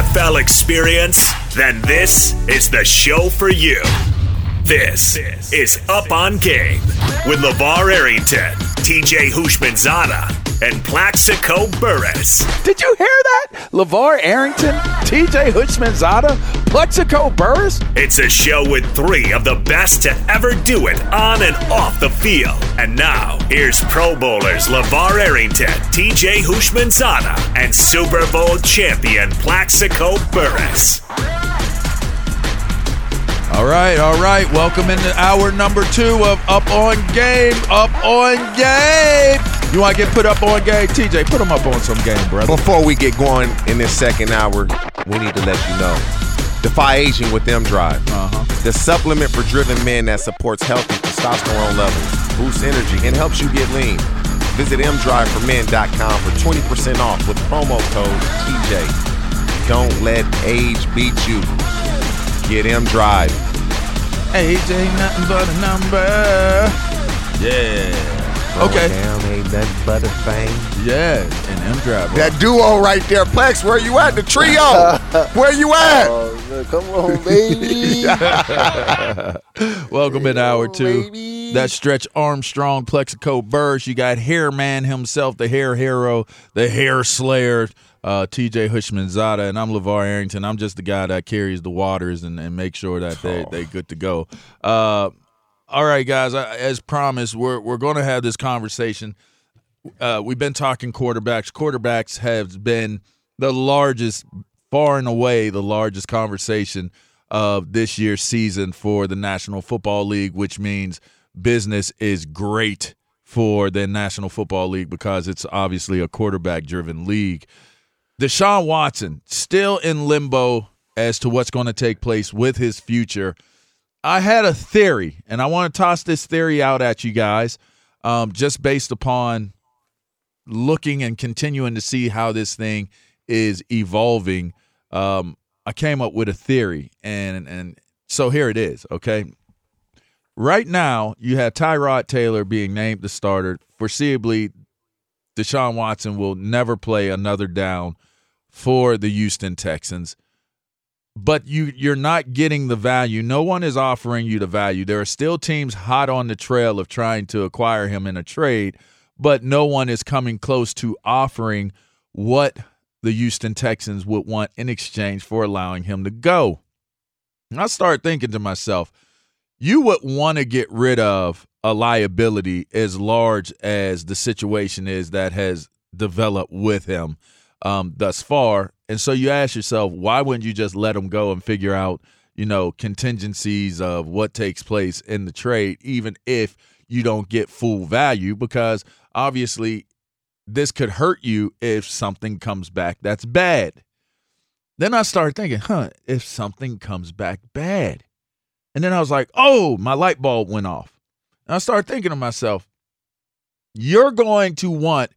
NFL experience? Then this is the show for you. This is Up on Game with LeVar Arrington, TJ Houshmandzadeh, and Plaxico Burress. Did you hear that? LeVar Arrington, TJ Houshmandzadeh, Plaxico Burress? It's a show with three of the best to ever do it on and off the field. And now, here's Pro Bowlers LeVar Arrington, TJ Houshmandzadeh, and Super Bowl champion Plaxico Burress. All right. Welcome into hour number 2 of Up on Game. Up on Game. You want to get put up on game? TJ, put them up on some game, brother. Before we get going in this second hour, we need to let you know. Defy Aging with M-Drive. The supplement for driven men that supports healthy testosterone levels, boosts energy, and helps you get lean. Visit mdriveformen.com for 20% off with promo code TJ. Don't let age beat you. Get M-Drive. Age ain't nothing but a number. Yeah. Okay. Down ain't nothing but a thing. Yeah, and M-Drive. That duo right there. Plex, where you at? The trio. Where you at? Oh, man, come on, baby. Welcome in hour 2. Baby. That's Stretch Armstrong, Plaxico Burress. You got Hair Man himself, the hair hero, the hair slayer, TJ Houshmandzadeh, and I'm LeVar Arrington. I'm just the guy that carries the waters and make sure that they good to go. All right, guys, as promised, we're going to have this conversation. We've been talking quarterbacks. Quarterbacks have been the largest, far and away the largest conversation of this year's season for the National Football League, which means business is great for the National Football League because it's obviously a quarterback-driven league. Deshaun Watson still in limbo as to what's going to take place with his future. I had a theory, and I want to toss this theory out at you guys just based upon looking and continuing to see how this thing is evolving. I came up with a theory, and so here it is, okay? Right now, you have Tyrod Taylor being named the starter. Foreseeably, Deshaun Watson will never play another down for the Houston Texans. But you're not getting the value. No one is offering you the value. There are still teams hot on the trail of trying to acquire him in a trade, but no one is coming close to offering what the Houston Texans would want in exchange for allowing him to go. And I started thinking to myself, you would want to get rid of a liability as large as the situation is that has developed with him thus far. And so you ask yourself, why wouldn't you just let him go and figure out, contingencies of what takes place in the trade, even if you don't get full value? Because obviously this could hurt you if something comes back that's bad. Then I started thinking, if something comes back bad. And then I was like, oh, my light bulb went off. And I started thinking to myself, you're going to want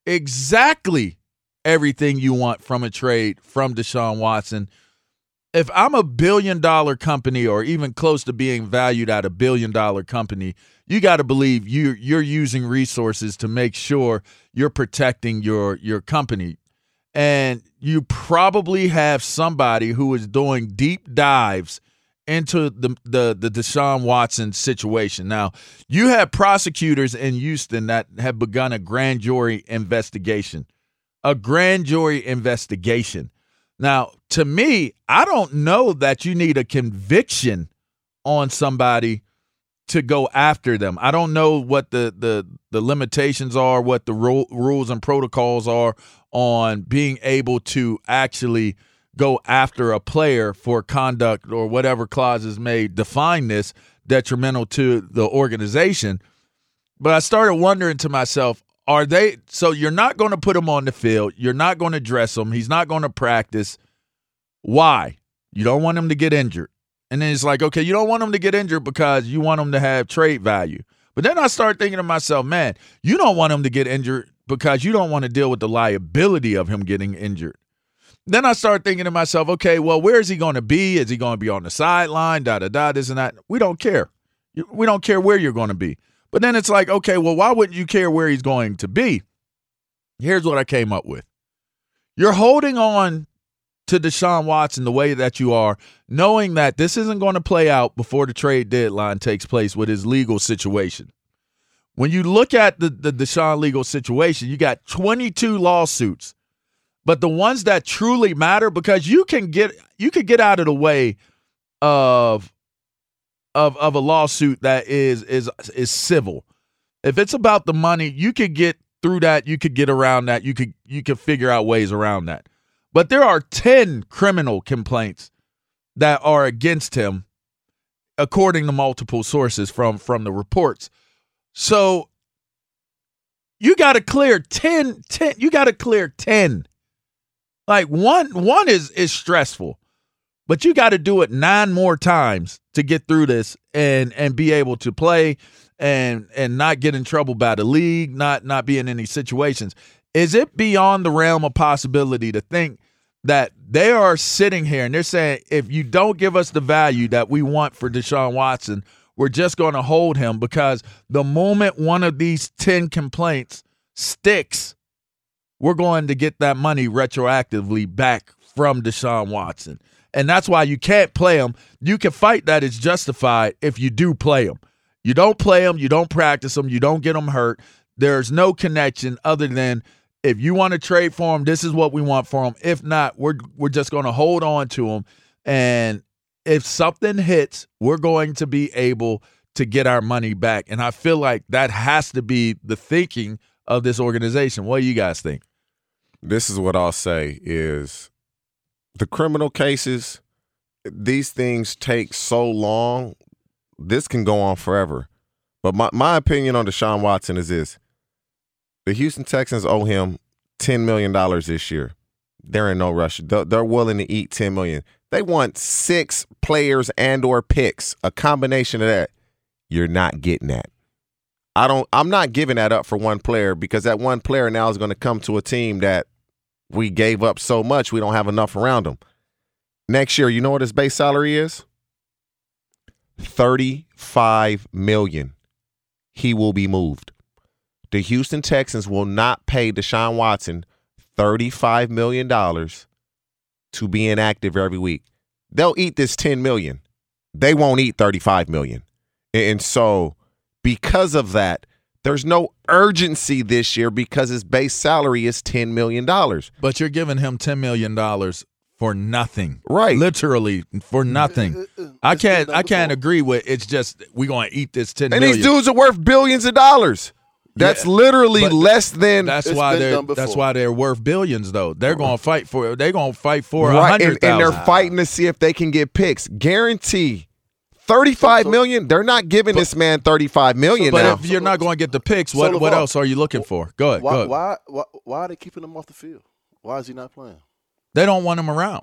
exactly everything you want from a trade from Deshaun Watson. If I'm a $1 billion company or even close to being valued at $1 billion company, you got to believe you're using resources to make sure you're protecting your company. And you probably have somebody who is doing deep dives into the Deshaun Watson situation. Now, you have prosecutors in Houston that have begun a grand jury investigation. Now, to me, I don't know that you need a conviction on somebody to go after them. I don't know what the limitations are, what the rules and protocols are on being able to actually go after a player for conduct or whatever clauses may define this detrimental to the organization. But I started wondering to myself, so you're not going to put him on the field. You're not going to dress him. He's not going to practice. Why? You don't want him to get injured. And then it's like, okay, you don't want him to get injured because you want him to have trade value. But then I started thinking to myself, man, you don't want him to get injured because you don't want to deal with the liability of him getting injured. Then I started thinking to myself, okay, well, where is he going to be? Is he going to be on the sideline, this and that? We don't care. We don't care where you're going to be. But then it's like, okay, well, why wouldn't you care where he's going to be? Here's what I came up with. You're holding on to Deshaun Watson the way that you are, knowing that this isn't going to play out before the trade deadline takes place with his legal situation. When you look at the Deshaun legal situation, you got 22 lawsuits. But the ones that truly matter, because you can get out of the way of a lawsuit that is civil. If it's about the money, you could get through that, you could get around that, you could figure out ways around that. But there are 10 criminal complaints that are against him, according to multiple sources from the reports. So you got to clear 10. You got to clear 10. Like one is stressful, but you got to do it 9 more times to get through this and be able to play and not get in trouble by the league, not be in any situations. Is it beyond the realm of possibility to think that they are sitting here and they're saying, if you don't give us the value that we want for Deshaun Watson, we're just going to hold him, because the moment one of these 10 complaints sticks, we're going to get that money retroactively back from Deshaun Watson. And that's why you can't play him. You can fight that it's justified if you do play him. You don't play him, you don't practice him, you don't get him hurt. There's no connection other than, if you want to trade for him, this is what we want for him. If not, we're just going to hold on to him. And if something hits, we're going to be able to get our money back. And I feel like that has to be the thinking of this organization. What do you guys think? This is what I'll say is the criminal cases, these things take so long, this can go on forever. But my opinion on Deshaun Watson is this. The Houston Texans owe him $10 million this year. They're in no rush. They're willing to eat $10 million. They want 6 players and or picks, a combination of that. You're not getting that. I'm not giving that up for one player, because that one player now is going to come to a team that we gave up so much we don't have enough around him. Next year, you know what his base salary is? $35 million. He will be moved. The Houston Texans will not pay Deshaun Watson $35 million to be inactive every week. They'll eat this $10 million. They won't eat $35 million. And so because of that, there's no urgency this year because his base salary is $10 million. But you're giving him $10 million for nothing. Right. Literally for nothing. I can't agree with it's just we're going to eat this $10 million. And these dudes are worth billions of dollars. That's literally less than. That's why they're worth billions, though. They're going to fight for. They're going to fight for right, $100,000. and they're fighting to see if they can get picks. Guarantee $35 million. They're not giving this man $35 million. But now. if you're not going to get the picks, what else are you looking for? Go ahead. Why are they keeping him off the field? Why is he not playing? They don't want him around.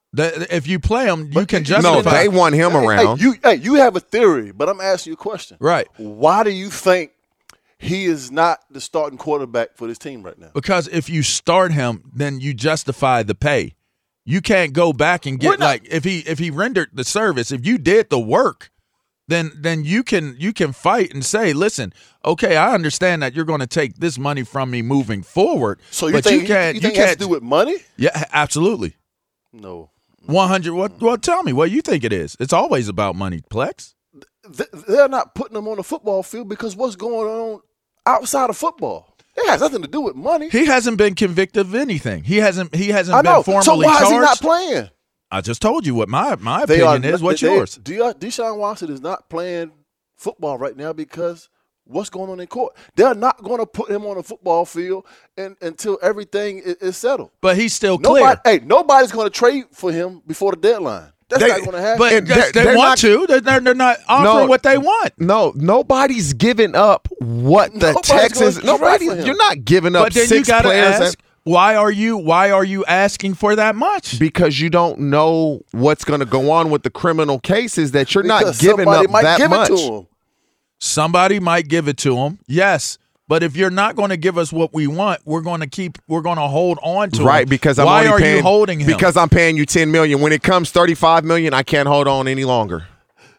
If you play him, you can justify. No, they want him around. You have a theory, but I'm asking you a question. Right. Why do you think he is not the starting quarterback for this team right now? Because if you start him, then you justify the pay. You can't go back and get if he rendered the service, if you did the work, then you can fight and say, listen, okay, I understand that you're going to take this money from me moving forward. So you think it has to do with money? Yeah, absolutely. No. 100. Well, tell me what you think it is. It's always about money, Plex. They're not putting him on the football field because what's going on outside of football? It has nothing to do with money. He hasn't been convicted of anything. He hasn't been formally charged. So why is he not playing? I just told you what my opinion is. What's yours? Deshaun Watson is not playing football right now because what's going on in court? They're not going to put him on a football field until everything is settled. But he's still clear. Nobody's going to trade for him before the deadline. That's not going to happen. But they want to. They're not offering what they want. No, nobody's giving up what the Texans. You're not giving up. But then 6 you got to players. ask, why are you asking for that much? Because you don't know what's going to go on with the criminal cases that you're not giving up that much. Somebody might give it to him. Yes. But if you're not going to give us what we want, we're going to hold on to right, him. Because why are you holding him? Because I'm paying you $10 million. When it comes $35 million, I can't hold on any longer.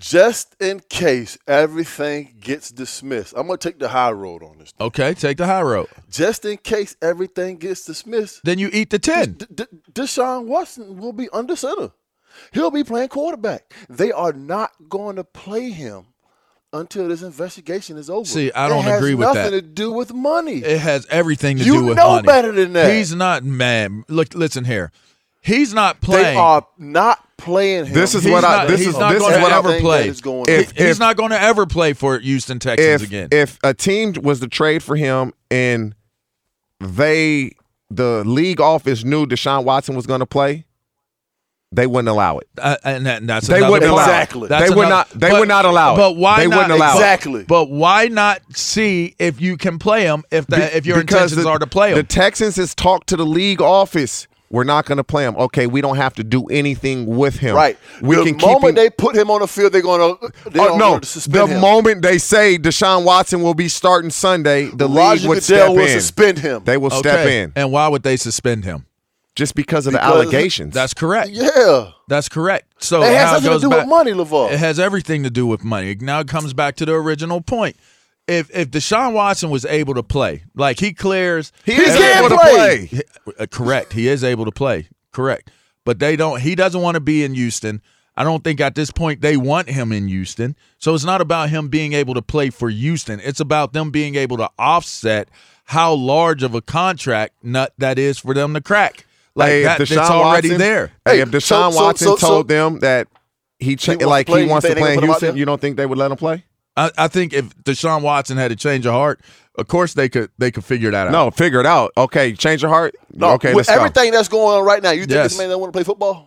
Just in case everything gets dismissed, I'm going to take the high road on this. Okay, take the high road. Just in case everything gets dismissed, Then you eat the 10. Deshaun Watson will be under center. He'll be playing quarterback. They are not going to play him until this investigation is over. See, I don't agree with that. It has nothing to do with money. It has everything to do with money. You know better than that. He's not, man. Look, listen here. He's not playing. They are not playing him. He's not going to ever play. He's not going to ever play for Houston Texans again. If a team was to trade for him and the league office knew Deshaun Watson was going to play, they wouldn't allow it. That's they wouldn't allow exactly. It. They would not. They would not allow it. But why they not? Wouldn't allow exactly. It. But why not see if you can play him if your intentions are to play him? The Texans has talked to the league office. We're not going to play him. Okay, we don't have to do anything with him. Right. The moment they put him on the field, they're going to suspend him. The moment they say Deshaun Watson will be starting Sunday, the league would step in. will suspend him. They will step in. And why would they suspend him? Just because of the allegations. That's correct. Yeah. That's correct. So it has nothing to do with money, LeVar. It has everything to do with money. Now it comes back to the original point. If Deshaun Watson was able to play, like he clears, he's able to play. Correct. He is able to play. Correct. But they don't. He doesn't want to be in Houston. I don't think at this point they want him in Houston. So it's not about him being able to play for Houston. It's about them being able to offset how large of a contract nut that is for them to crack. Like that's already there. Hey, if Deshaun Watson told them that he wants to play in Houston, you don't think they would let him play? I think if Deshaun Watson had a change of heart, of course they could figure that out. No, figure it out. Okay, change your heart. No, okay, with let's everything that's going on right now, you think Yes. this man doesn't want to play football?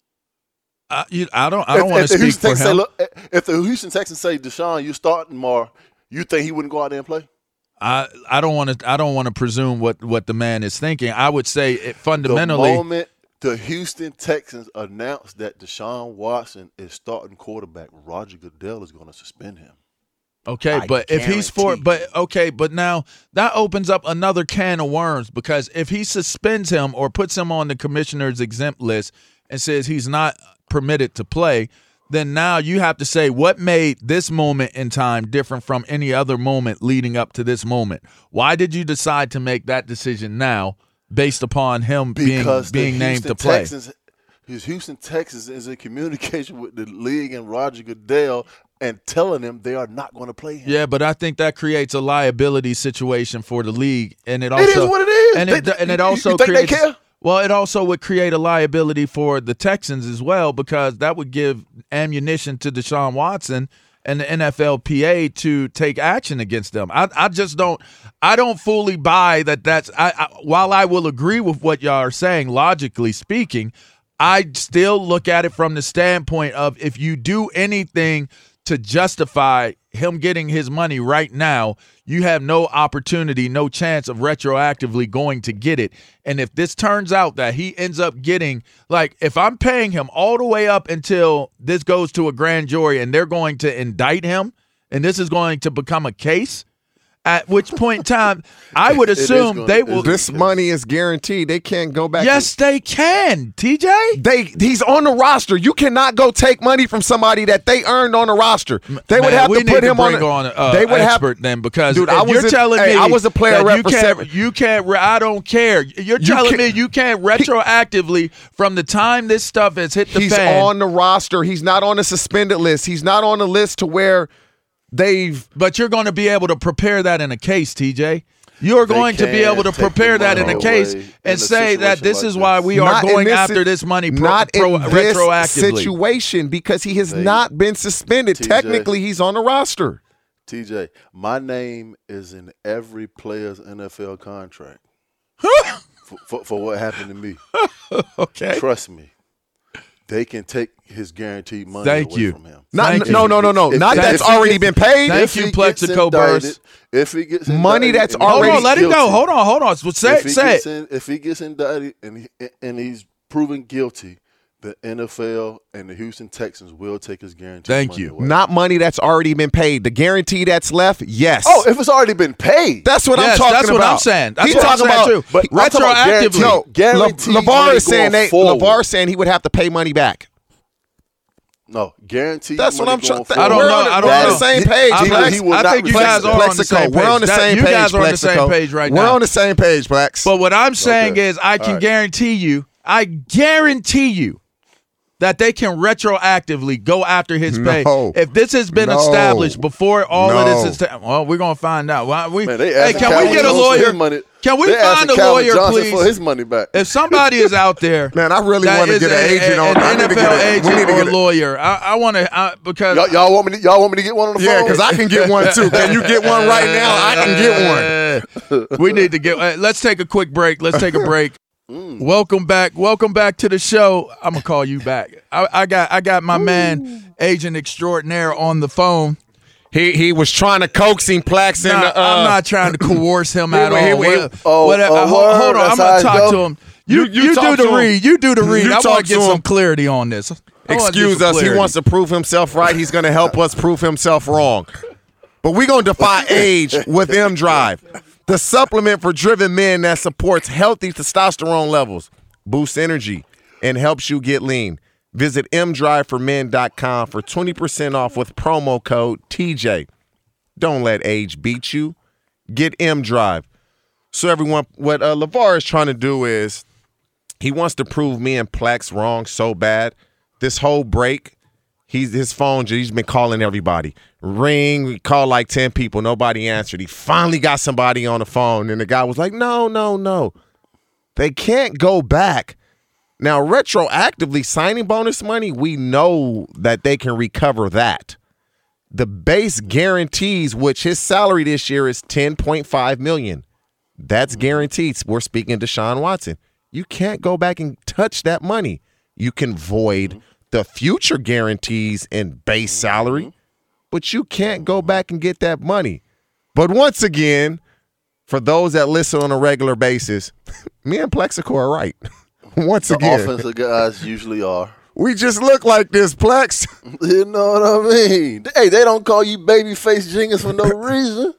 I don't want to speak for him. If the Houston Texans say, Deshaun, you starting tomorrow, you think he wouldn't go out there and play? I don't want to presume what the man is thinking. I would say fundamentally. The moment the Houston Texans announced that Deshaun Watson is starting quarterback, Roger Goodell is going to suspend him. Okay, but if he's but now that opens up another can of worms, because if he suspends him or puts him on the commissioner's exempt list and says he's not permitted to play, then now you have to say what made this moment in time different from any other moment leading up to this moment. Why did you decide to make that decision now based upon him being named to play? Houston Texans is in communication with the league and Roger Goodell and telling them they are not going to play him. Yeah, but I think that creates a liability situation for the league, and it also is what it is. And it also you think creates. They care? Well, it also would create a liability for the Texans as well, because that would give ammunition to Deshaun Watson and the NFLPA to take action against them. I just don't. I don't fully buy that. While I will agree with what y'all are saying, logically speaking, I still look at it from the standpoint of if you do anything to justify him getting his money right now, you have no opportunity, no chance of retroactively going to get it. And if this turns out that he ends up getting, like, if I'm paying him all the way up until this goes to a grand jury and they're going to indict him and this is going to become a case, at which point in time, I would assume they will. This money is guaranteed. They can't go back. Yes, they can, TJ. He's on the roster. You cannot go take money from somebody that they earned on the roster. They would have to put him on. They would expert then, because dude, you're telling me I was a player rep for 7. You can't. I don't care. You're telling me you can't retroactively from the time this stuff has hit the fan. He's on the roster. He's not on the suspended list. He's not on the list to where. But you're going to be able to prepare that in a case, TJ. You're going to be able to prepare that in a case and say that this is why we are going after this money retroactively. This situation, because he has not been suspended. TJ, technically, he's on the roster. TJ, my name is in every player's NFL contract for what happened to me. Okay. Trust me. They can take his guaranteed money away from him. No. Not that's already been paid. Thank you, Plexico Burst. If he gets money that's already hold on, let him go. Hold on. Say it. If he gets indicted and he's proven guilty, the NFL and the Houston Texans will take his guaranteed money away. Not money that's already been paid. The guarantee that's left, yes. Oh, if it's already been paid. That's what I'm talking about. That's what I'm saying. He's talking about too. But retroactively. No, LeVar is saying LeVar saying he would have to pay money back. No, guaranteed. That's what I'm trying. I don't know. I don't We're on know. the same page. I think you guys are on the same page. We're on the same page. You guys are on the same page right now. We're on the same page, Blacks. But what I'm saying is, I can guarantee you that they can retroactively go after his pay. If this has been established before all of this is, well, we're gonna find out. Can we get a lawyer? Can we find a lawyer, please, for his money back? If somebody is out there, man, I really want to get an agent on. An NFL agent or a lawyer. I want to because y'all want me to get one on the phone? Yeah, because I can get one too. Can you get one right now? I can get one. We need to get. Let's take a quick break. Welcome back to the show. I'm gonna call you back. I got my man, agent extraordinaire, on the phone. He was trying to coax him, Plax. I'm not trying to coerce him at all. Hold on, I'm gonna talk to him. You do the read. You do the read. I want to get some clarity on this. Excuse us. He wants to prove himself right. He's going to help us prove himself wrong. But we're going to defy age with M-Drive, the supplement for driven men that supports healthy testosterone levels, boosts energy, and helps you get lean. Visit mdriveformen.com for 20% off with promo code TJ. Don't let age beat you. Get M-Drive. So everyone, what LeVar is trying to do is he wants to prove me and Plax wrong so bad. This whole break, his phone, he's been calling everybody. Ring, we called like 10 people. Nobody answered. He finally got somebody on the phone, and the guy was like, no. They can't go back. Now, retroactively, signing bonus money, we know that they can recover that. The base guarantees, which his salary this year is $10.5 million. That's guaranteed. We're speaking to Deshaun Watson. You can't go back and touch that money. You can void the future guarantees and base salary, but you can't go back and get that money. But once again, for those that listen on a regular basis, me and Plexico are right. Once again, offensive guys usually are. We just look like this, Plex. You know what I mean? Hey, they don't call you babyface Jenkins for no reason.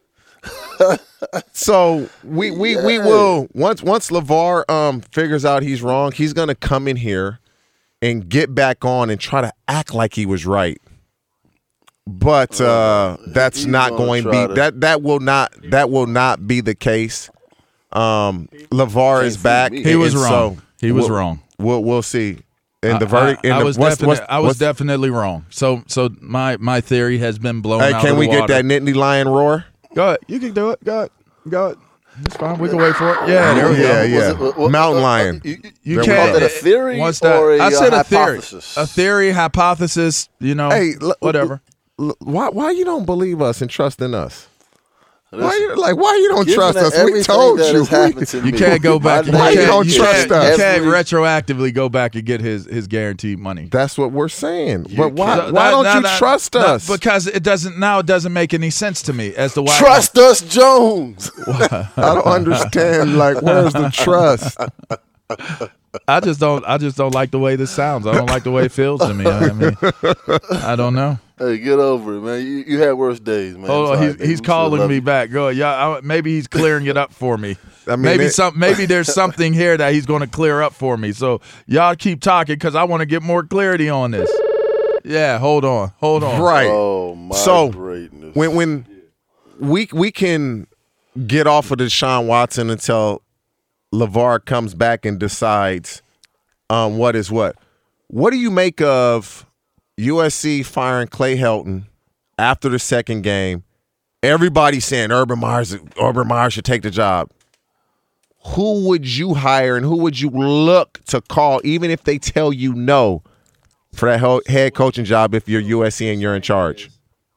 So we will once LeVar figures out he's wrong, he's gonna come in here and get back on and try to act like he was right. But that's not going to be that will not be the case. LeVar is back. He was wrong. He was wrong. We'll see. And the verdict. I was definitely wrong. So my theory has been blown out. Can of we the water. get that Nittany Lion roar? Go ahead. You can do it. Go ahead. It's fine. We can wait for it. Yeah, there we go. Yeah. Mountain lion. You can't. Is that a theory or I said a hypothesis? Theory. A theory, hypothesis. Hey, whatever. Why you don't believe us and trust in us? Why you don't trust us? We told you. You can't go back. Why you don't trust us? You can't retroactively go back and get his guaranteed money. That's what we're saying. But why don't you trust us? Because it doesn't make any sense to me as to why. Trust us, Jones. I don't understand. Where's the trust? I just don't like the way this sounds. I don't like the way it feels to me. I don't know. Hey, get over it, man. You had worse days, man. Hold on, he's calling me back. Go, maybe he's clearing it up for me. Maybe there's something here that he's going to clear up for me. So y'all keep talking because I want to get more clarity on this. Yeah, hold on. Right. Oh my greatness. When we can get off of Deshaun Watson until LeVar comes back and decides what is what. What do you make of USC firing Clay Helton after the second game? Everybody's saying Urban Meyer should take the job. Who would you hire and who would you look to call, even if they tell you no, for that head coaching job if you're USC and you're in charge?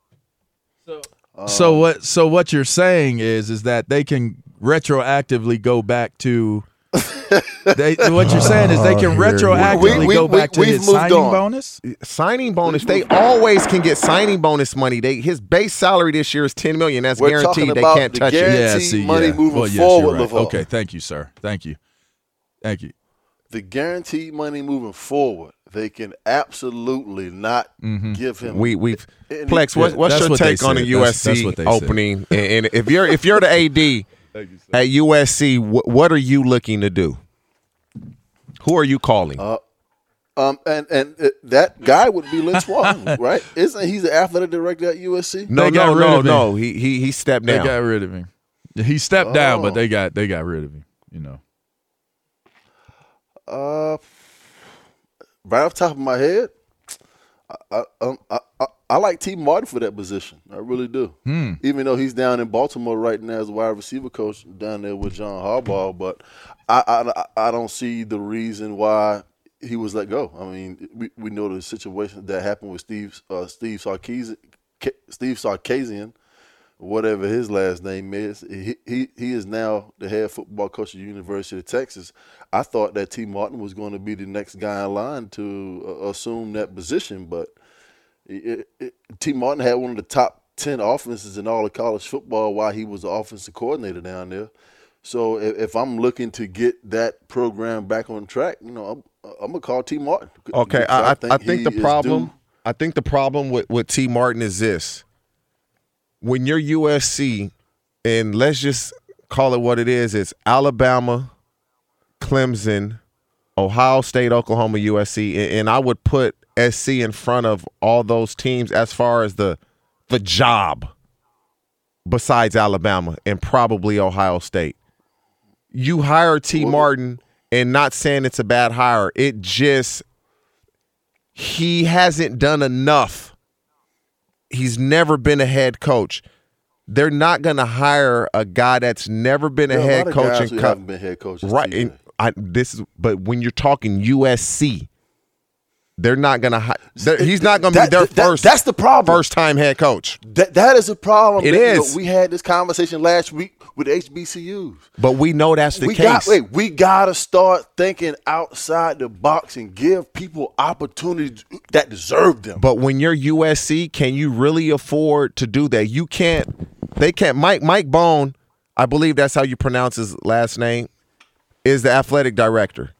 So what you're saying is that they can retroactively go back to what you're saying is they can retroactively go back to his signing bonus? Signing bonus. They always can get signing bonus money. His base salary this year is $10 million. That's guaranteed. They can't touch it. Money moving forward. Right. Okay, thank you, sir. Thank you. The guaranteed money moving forward, they can absolutely not give him. Plex, what's your take on the USC opening? And if you're the AD at USC, what are you looking to do? Who are you calling? That guy would be Lynn Swann, right? Isn't he's the athletic director at USC? No. He stepped down. They got rid of him. He stepped down, but they got rid of him. You know. Right off the top of my head, I like T. Martin for that position. I really do. Even though he's down in Baltimore right now as a wide receiver coach down there with John Harbaugh, but I don't see the reason why he was let go. I mean, we know the situation that happened with Steve Sarkisian, whatever his last name is. He is now the head football coach at the University of Texas. I thought that T. Martin was going to be the next guy in line to assume that position, but T. Martin had one of the top 10 offenses in all of college football while he was the offensive coordinator down there. So if I'm looking to get that program back on track, I'm gonna call T. Martin. Okay, I think the problem with T. Martin is this: when you're USC, and let's just call it what it is, it's Alabama, Clemson, Ohio State, Oklahoma, USC, and I would put SC in front of all those teams as far as the job, besides Alabama and probably Ohio State. You hire T. Martin, and not saying it's a bad hire, he hasn't done enough. He's never been a head coach. They're not going to hire a guy that's never been a head coach. Haven't been head coaches, right? But when you're talking USC, they're not going to hire. He's not going to be their first. That's the problem. First-time head coach. That is a problem. It is. We had this conversation last week with HBCUs. But we know that's the case. We got to start thinking outside the box and give people opportunities that deserve them. But when you're USC, can you really afford to do that? You can't. They can't. Mike Bone, I believe that's how you pronounce his last name, is the athletic director.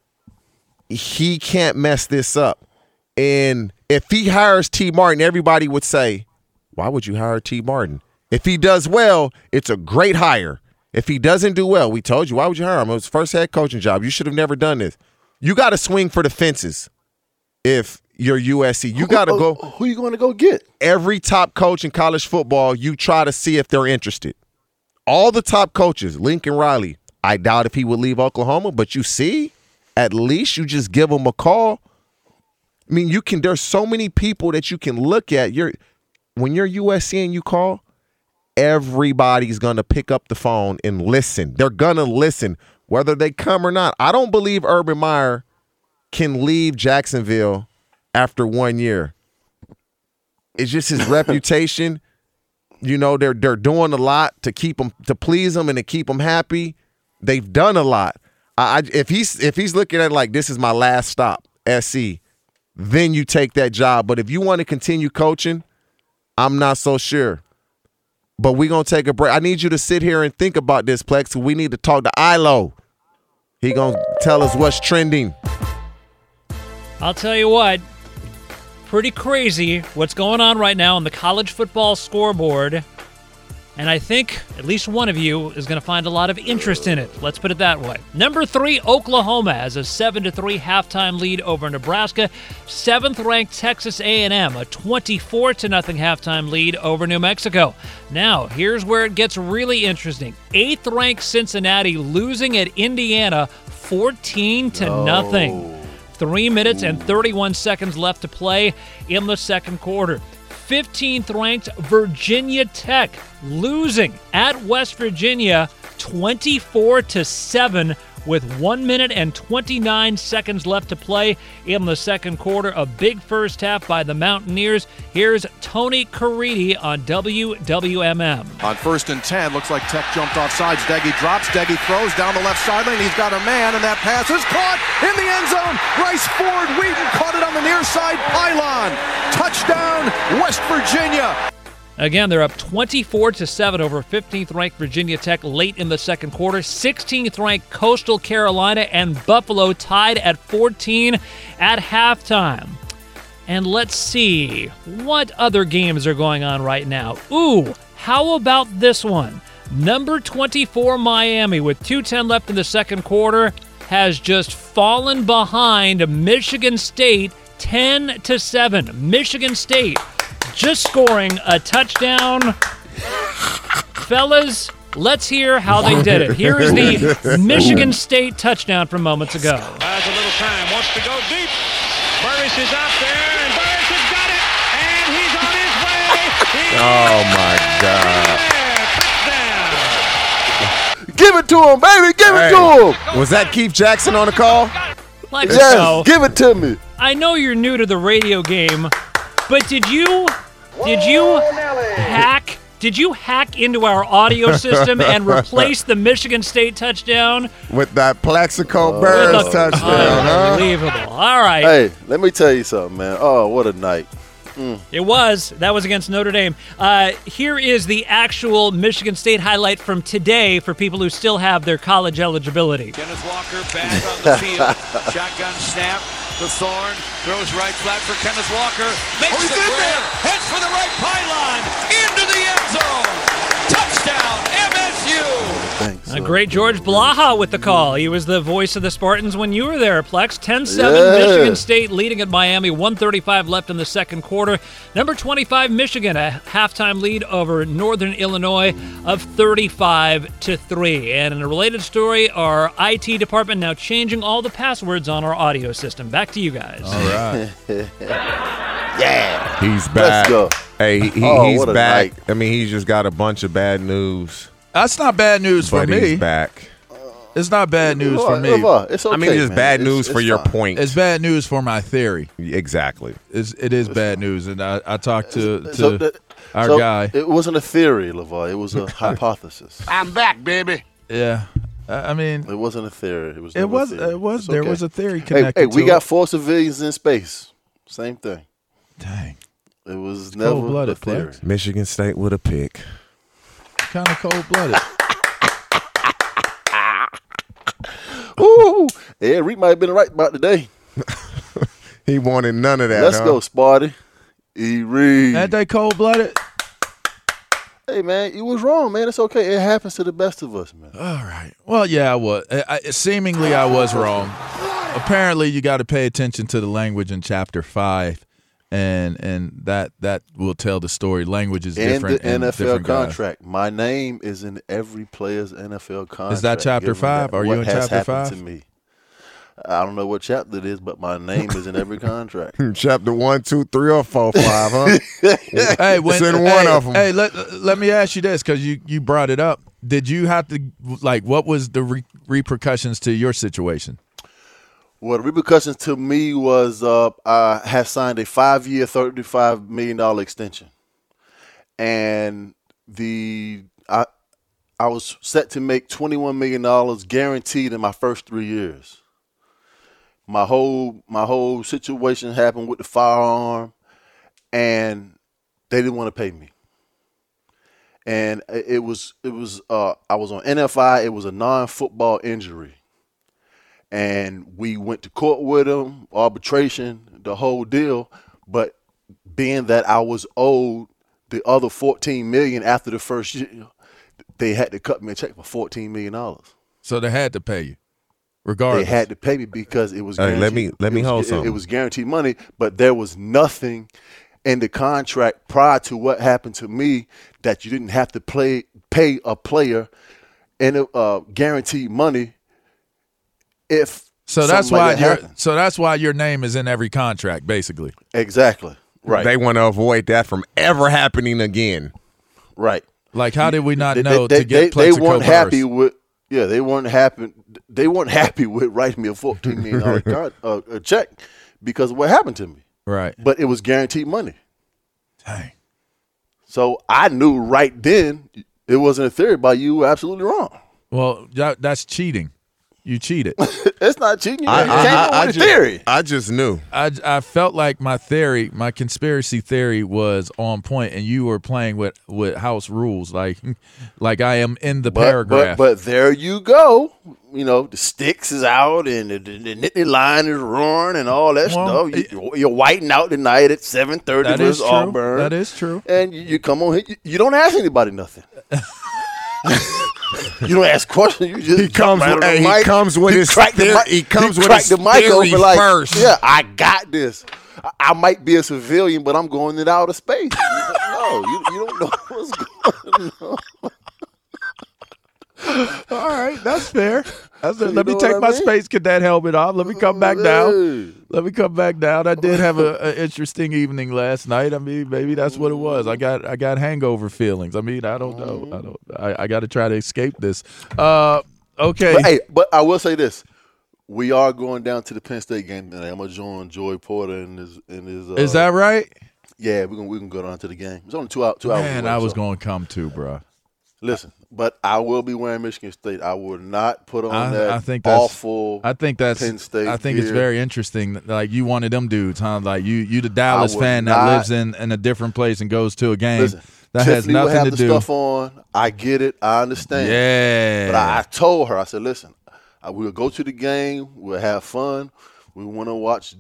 He can't mess this up. And if he hires T. Martin, everybody would say, why would you hire T. Martin? If he does well, it's a great hire. If he doesn't do well, we told you, why would you hire him? It was his first head coaching job. You should have never done this. You got to swing for the fences if you're USC. You got to go. Who are you going to go get? Every top coach in college football, you try to see if they're interested. All the top coaches, Lincoln Riley, I doubt if he would leave Oklahoma, but you see, at least you just give him a call. I mean, there's so many people that you can look at. When you're USC and you call, everybody's going to pick up the phone and listen. They're going to listen, whether they come or not. I don't believe Urban Meyer can leave Jacksonville after 1 year. It's just his reputation. They're doing a lot to keep him, to please him and to keep him happy. They've done a lot. If he's looking at it like this is my last stop, SC, then you take that job. But if you want to continue coaching, I'm not so sure. But we're going to take a break. I need you to sit here and think about this, Plex. We need to talk to Ilo. He going to tell us what's trending. I'll tell you what. Pretty crazy what's going on right now on the college football scoreboard. And I think at least one of you is going to find a lot of interest in it. Let's put it that way. Number 3, Oklahoma has a 7-3 halftime lead over Nebraska. 7th-ranked Texas A&M, a 24-0 halftime lead over New Mexico. Now, here's where it gets really interesting. 8th-ranked Cincinnati losing at Indiana 14-0. 3 minutes and 31 seconds left to play in the second quarter. 15th-ranked Virginia Tech losing at West Virginia 24-7 with 1 minute and 29 seconds left to play in the second quarter. A big first half by the Mountaineers. Here's Tony Caridi on WWMM. On 1st and 10, looks like Tech jumped off sides. Deggy drops, Deggy throws down the left sideline. He's got a man, and that pass is caught in the end zone. Rice Ford Wheaton caught it on the near side pylon. Touchdown, West Virginia. Again, they're up 24-7 over 15th-ranked Virginia Tech late in the second quarter. 16th-ranked Coastal Carolina and Buffalo tied at 14 at halftime. And let's see, what other games are going on right now? Ooh, how about this one? Number 24 Miami with 2:10 left in the second quarter has just fallen behind Michigan State 10-7. Michigan State just scoring a touchdown. Fellas, let's hear how they did it. Here is the Michigan State touchdown from moments ago. Has a little time, wants to go deep. Burris is out there, and Burris has got it, and he's on his way. Oh, my God. Touchdown. Give it to him, baby. Give it to him. Was that Keith Jackson on the call? Like Yes, so, give it to me. I know you're new to the radio game, but did you hack into our audio system and replace the Michigan State touchdown With that Plaxico Burris with a touchdown, huh? unbelievable. All right. Hey, let me tell you something, man. Oh, what a night. That was against Notre Dame. Here is the actual Michigan State highlight from today for people who still have their college eligibility. Kenneth Walker back on the field. Shotgun snap. The Thorn throws right flat for Kenneth Walker. Makes the grab. Heads for the right pylon. Into the end zone. Touchdown, MSU. Thanks. Great George Blaha with the call. He was the voice of the Spartans when you were there, Plex. 10-7, Yeah. Michigan State leading at Miami. 1:35 left in the second quarter. Number 25, Michigan, a halftime lead over Northern Illinois of 35-3. And in a related story, our IT department now changing all the passwords on our audio system. Back to you guys. All right. Yeah. He's back. Let's go. Hey, Oh, he's what a back. night. I mean, he's just got a bunch of bad news. That's not bad news for But me. he's back. It's not bad news for me. It's okay, I mean, it's man. bad news for your fine. point. It's bad news for my theory. Exactly. It is bad news, and I talked to So our guy. It wasn't a theory, LeVar. It was a hypothesis. I'm back, baby. Yeah, I mean, It wasn't a theory. It was. it never was. a theory. It was. It's There okay. was a theory Hey, connected. we to got it. 4 civilians in space. Same thing. Dang, It was never a cold-blooded, theory. Flex. Michigan State with a pick. Kind of cold blooded. Ooh, yeah, Reed might have been right about today. He wanted none of that. Let's huh? go, Sparty. E. Reed. Ain't they cold blooded? Hey, man, you was wrong, man. It's okay. It happens to the best of us, man. All right. Well, yeah, I was. Seemingly, I was wrong. Apparently, you got to pay attention to the language in Chapter 5, and that will tell the story. Language is And different. the in NFL different guys. contract. My name is in every player's NFL contract. Is that Chapter Given 5? that Are you what in has Chapter happened 5? To me. I don't know what chapter it is, but my name is in every contract. Chapter 1, 2, 3, or 4, 5, huh? Hey, It's in one of 'em. Hey, let me ask you this, because you brought it up. Did you have to, what was the repercussions to your situation? Well, the repercussions to me was I had signed a 5-year, $35 million extension. And I was set to make $21 million guaranteed in my first 3 years. My whole situation happened with the firearm, and they didn't want to pay me. And I was on NFI. It was a non-football injury. And we went to court with them, arbitration, the whole deal. But being that I was owed the other $14 million after the first year, they had to cut me a check for $14 million. So they had to pay you, regardless. They had to pay me because it was Hey, guaranteed. let me hold It something. was guaranteed money, but there was nothing in the contract prior to what happened to me that you didn't have to pay a player in guaranteed money if So that's something why like that happened. so that's why your name is in every contract, basically. Exactly. Right. They want to avoid that from ever happening again. right. Like, how did we not They- know they, to get they Plexico weren't Burris? happy with they weren't happy with writing me a $14 million check because of what happened to me. Right. But it was guaranteed money. Dang. So I knew right then it wasn't a theory, but you were absolutely wrong. Well, that's cheating. You cheated. It's not cheating. You came up with a theory. I just knew. I felt like my conspiracy theory was on point, and you were playing with house rules, like I am in the paragraph. But there you go. You know, the sticks is out and the Nittany line is roaring and all that Well, stuff. You're whiting out tonight at 7:30 that is versus true. Auburn. That is true. And you come on here. You don't ask anybody nothing. You don't ask questions. You just He comes jump with- right on the he mic. comes with He his crack the theory- mic- he comes with crack his the mic theory open like, first. yeah, I got this. I might be a civilian, but I'm going into outer space. No, you don't know what's going on. All right, that's fair. Let You me know take what my I mean? Space Cadet helmet off. Let me come back down. Hey. Let me come back down. I did have an interesting evening last night. I mean, maybe that's what it was. I got hangover feelings. I mean, I don't know. I got to try to escape this. Okay. But I will say this: we are going down to the Penn State game tonight. I'm gonna join Joey Porter and his. Is that right? Yeah, we can go down to the game. It's only 2 hours. 2 hours. Man, away, I was so. going to come too, bro. Listen, but I will be wearing Michigan State. I will not put on that I think that's awful. I think that's. Penn State I think it's gear. very interesting. Like you one of them dudes, huh? Like you the Dallas would fan that not- lives in a different place and goes to a game Listen, that has Tiffany will nothing have to the do. stuff on. I get it. I understand. Yeah. But I told her, I said, listen, we'll go to the game. We'll have fun. We want to watch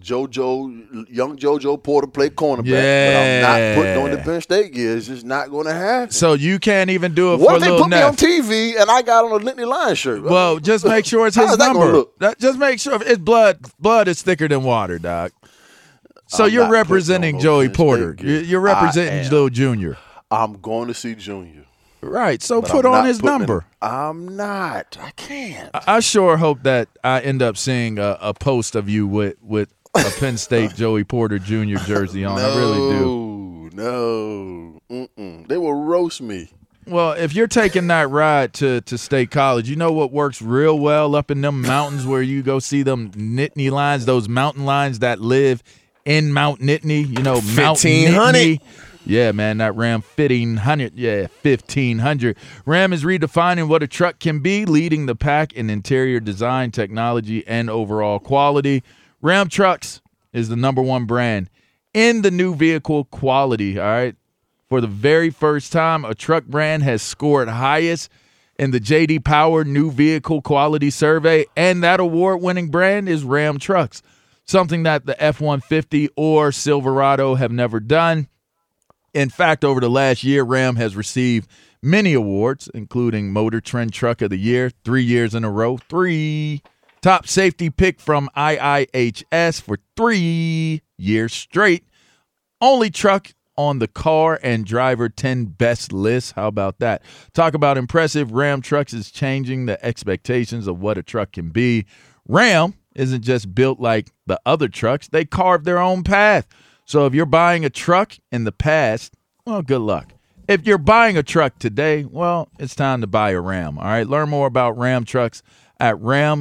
young JoJo Porter play cornerback. Yeah. But I'm not putting on the Penn State gear. It's just not going to happen. So you can't even do it What for if they Lil put me on Neff. TV and I got on a Lintley Lions shirt? Well, just make sure it's How's his that gonna number. look? Just make sure it's blood. Blood is thicker than water, Doc. So I'm you're not putting representing on no Joey Penn State Porter. gear. You're representing I am. Lil Junior. I'm going to see Junior. Right. So But put I'm on not his putting number. I'm not. I can't. I sure hope that I end up seeing a post of you with a Penn State Joey Porter Jr. jersey on. I really do. No. They will roast me. Well, if you're taking that ride to State College, you know what works real well up in them mountains where you go see them Nittany lions, those mountain lions that live in Mount Nittany, Mount 1500. Nittany. Yeah, man, that Ram 1500. Yeah, 1500. Ram is redefining what a truck can be, leading the pack in interior design, technology, and overall quality. Ram Trucks is the #1 brand in the new vehicle quality, all right? For the very first time, a truck brand has scored highest in the J.D. Power New Vehicle Quality Survey, and that award-winning brand is Ram Trucks, something that the F-150 or Silverado have never done. In fact, over the last year, Ram has received many awards, including Motor Trend Truck of the Year, 3 years in a row, 3 top safety pick from IIHS for 3 years straight, only truck on the Car and Driver 10 Best list. How about that? Talk about impressive. Ram Trucks is changing the expectations of what a truck can be. Ram isn't just built like the other trucks. They carved their own path. So if you're buying a truck in the past, well, good luck. If you're buying a truck today, well, it's time to buy a Ram. All right, learn more about Ram Trucks at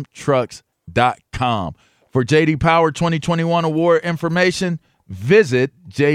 ramtrucks.com. For J.D. Power 2021 award information, visit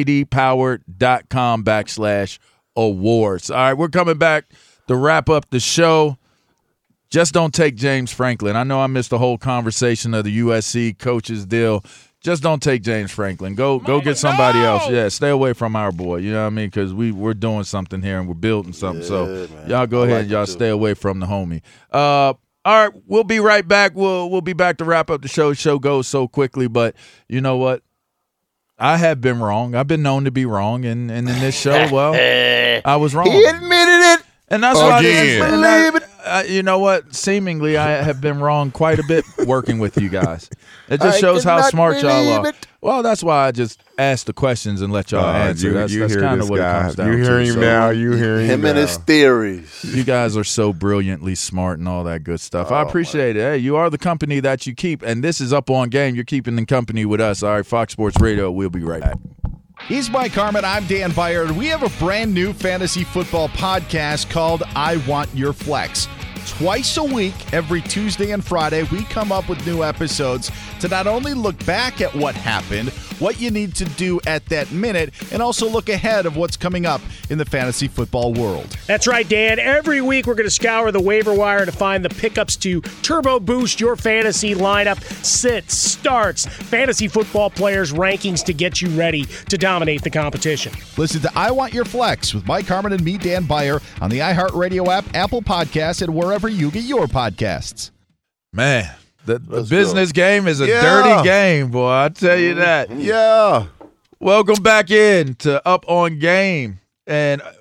jdpower.com/awards. All right, we're coming back to wrap up the show. Just don't take James Franklin. I know I missed the whole conversation of the USC coaches deal. Just don't take James Franklin. Go get somebody else. Yeah, stay away from our boy. You know what I mean? Because we're doing something here and we're building something. So man. y'all go ahead and y'all stay away from the homie. All right, we'll be right back. We'll be back to wrap up the show. Show goes so quickly, but you know what? I have been wrong. I've been known to be wrong, and in this show, well, I was wrong. He admitted it. And that's why Again. you know what? Seemingly, I have been wrong quite a bit working with you guys. It just I shows how cannot smart y'all believe are. it. Well, that's why I just ask the questions and let y'all answer. That's hear kind this of what guy. it comes down You to. hear him So, now. You hear him Him and now. his theories. You guys are so brilliantly smart and all that good stuff. I appreciate it. Hey, you are the company that you keep, and this is Up On Game. You're keeping in company with us. All right, Fox Sports Radio. We'll be right back. He's Mike Harmon. I'm Dan Byer. And we have a brand new fantasy football podcast called I Want Your Flex. Twice a week, every Tuesday and Friday, we come up with new episodes to not only look back at what happened, what you need to do at that minute, and also look ahead of what's coming up in the fantasy football world. That's right, Dan. Every week we're going to scour the waiver wire to find the pickups to turbo boost your fantasy lineup, sits, starts, fantasy football players' rankings to get you ready to dominate the competition. Listen to I Want Your Flex with Mike Harmon and me, Dan Byer, on the iHeartRadio app, Apple Podcasts, and wherever you get your podcasts. Man, the Let's business game is a Yeah. dirty game, boy. I tell you that. Yeah. Welcome back in to Up On Game. And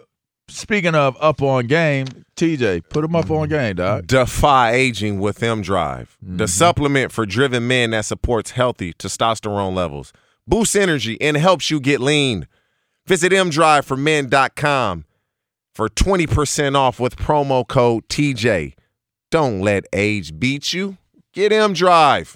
speaking of up on game, TJ, put them up on game, dog. Defy aging with M-Drive, the supplement for driven men that supports healthy testosterone levels, boosts energy, and helps you get lean. Visit mdriveformen.com for 20% off with promo code TJ. Don't let age beat you. Get M-Drive.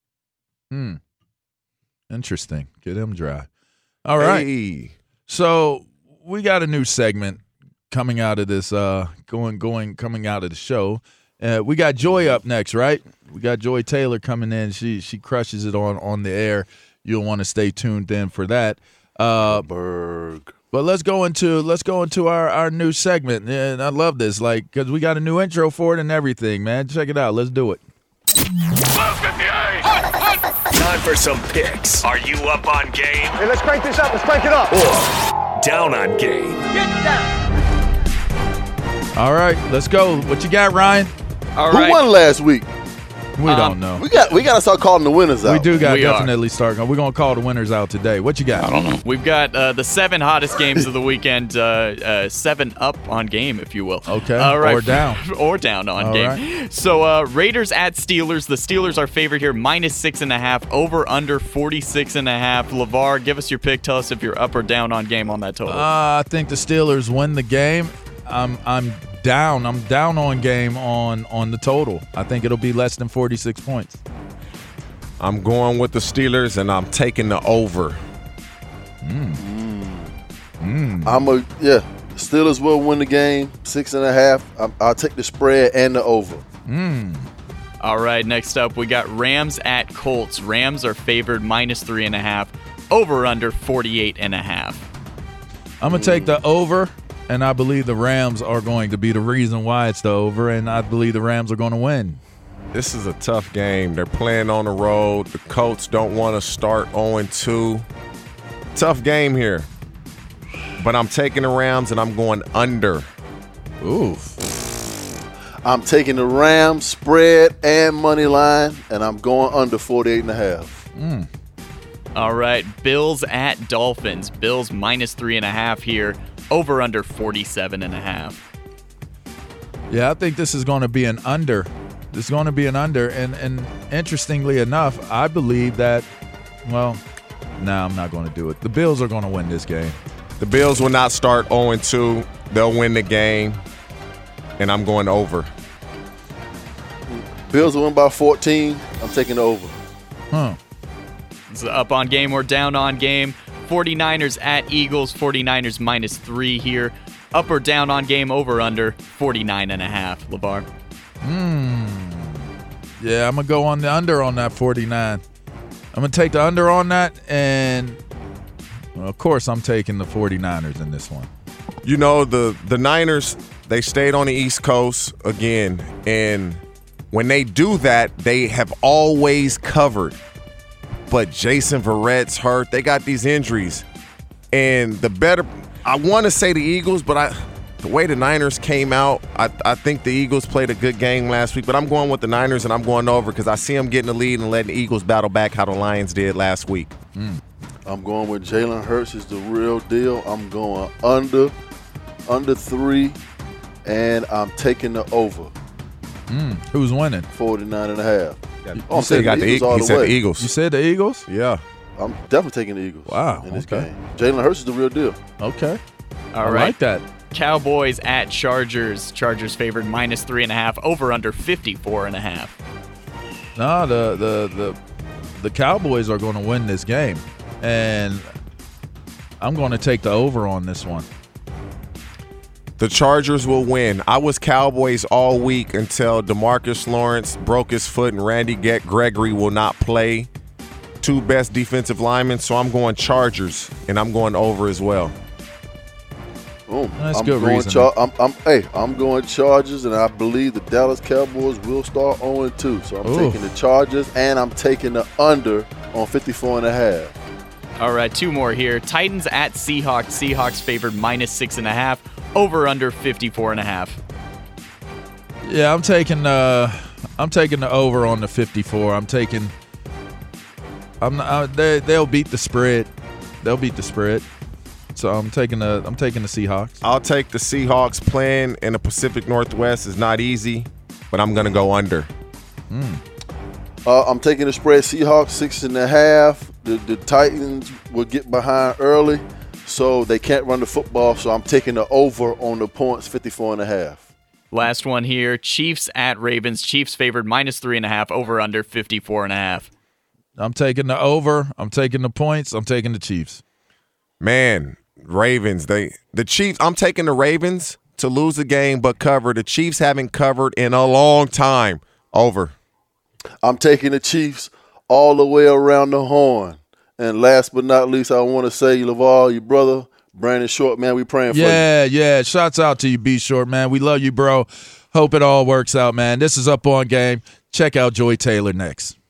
Interesting. Get M-Drive. All right. Hey. So we got a new segment coming out of this, coming out of the show. We got Joy up next, right? We got Joy Taylor coming in. She crushes it on the air. You'll want to stay tuned in for that. Berg. But let's go into our new segment, and I love this, because we got a new intro for it and everything, man. Check it out. Let's do it. Time for some picks. Are you up on game? Hey, let's crank this up. Let's crank it up. Or down on game? Get down. All right, let's go. What you got, Ryan? Who won last week? We don't know. We got to start calling the winners out. We do got to definitely start. We're going to call the winners out today. What you got? I don't know. We've got the 7 hottest games of the weekend, 7 up on game, if you will. Okay. All right. Or down. Or down on All game. Right. So Raiders at Steelers. The Steelers are favored here, -6.5, over under 46.5. LeVar, give us your pick. Tell us if you're up or down on game on that total. I think the Steelers win the game. I'm down. I'm down on game on the total. I think it'll be less than 46 points. I'm going with the Steelers, and I'm taking the over. Steelers will win the game, 6.5. I'll take the spread and the over. All right, next up, we got Rams at Colts. Rams are favored -3.5, over under 48.5. I'm going to take the over, and I believe the Rams are going to be the reason why it's the over, and I believe the Rams are going to win. This is a tough game. They're playing on the road. The Colts don't want to start 0-2. Tough game here. But I'm taking the Rams, and I'm going under. Oof. I'm taking the Rams spread and money line, and I'm going under 48.5. All right, Bills at Dolphins. Bills -3.5 here, over under 47.5. Yeah, I think this is going to be an under. This is going to be an under, and interestingly enough, I believe that, I'm not going to do it. The Bills are going to win this game. The Bills will not start 0-2. They'll win the game, and I'm going over. Bills will win by 14. I'm taking the over. It's up on game or down on game. 49ers at Eagles. 49ers -3 here. Up or down on game, over under 49.5. LeVar. Yeah, I'm going to go on the under on that 49. I'm going to take the under on that, and of course I'm taking the 49ers in this one. You know, the Niners, they stayed on the East Coast again, and when they do that, they have always covered. But Jason Verrett's hurt. They got these injuries. And I want to say the Eagles, but the way the Niners came out, I think the Eagles played a good game last week. But I'm going with the Niners, and I'm going over because I see them getting the lead and letting the Eagles battle back how the Lions did last week. I'm going with Jalen Hurts is the real deal. I'm going under 3, and I'm taking the over. Who's winning? 49.5. You said he said the Eagles. You said the Eagles? Yeah. I'm definitely taking the Eagles. Wow. In this game. Jalen Hurts is the real deal. Okay. All I right. like that. Cowboys at Chargers. Chargers favored -3.5, over under 54.5. No, the Cowboys are going to win this game, and I'm going to take the over on this one. The Chargers will win. I was Cowboys all week until DeMarcus Lawrence broke his foot and Randy Gregory will not play. 2 best defensive linemen, so I'm going Chargers, and I'm going over as well. That's good reason. I'm going Chargers, and I believe the Dallas Cowboys will start 0-2. So I'm taking the Chargers, and I'm taking the under on 54.5. All right, 2 more here. Titans at Seahawks. Seahawks favored -6.5, over under 54.5. Yeah, I'm taking the over on the 54. They'll beat the spread. They'll beat the spread. So I'm taking the Seahawks. I'll take the Seahawks. Playing in the Pacific Northwest is not easy, but I'm going to go under. I'm taking the spread Seahawks 6.5. The Titans will get behind early, so they can't run the football. So I'm taking the over on the points, 54.5. Last one here, Chiefs at Ravens. Chiefs favored -3.5, over under 54.5. I'm taking the over. I'm taking the points. I'm taking the Chiefs. Man, Ravens. The Chiefs. I'm taking the Ravens to lose a game but cover. The Chiefs haven't covered in a long time. Over. I'm taking the Chiefs all the way around the horn. And last but not least, I want to say, LeVar, your brother, Brandon Short, man, we praying for you. Yeah. Shouts out to you, B Short, man. We love you, bro. Hope it all works out, man. This is Up On Game. Check out Joy Taylor next.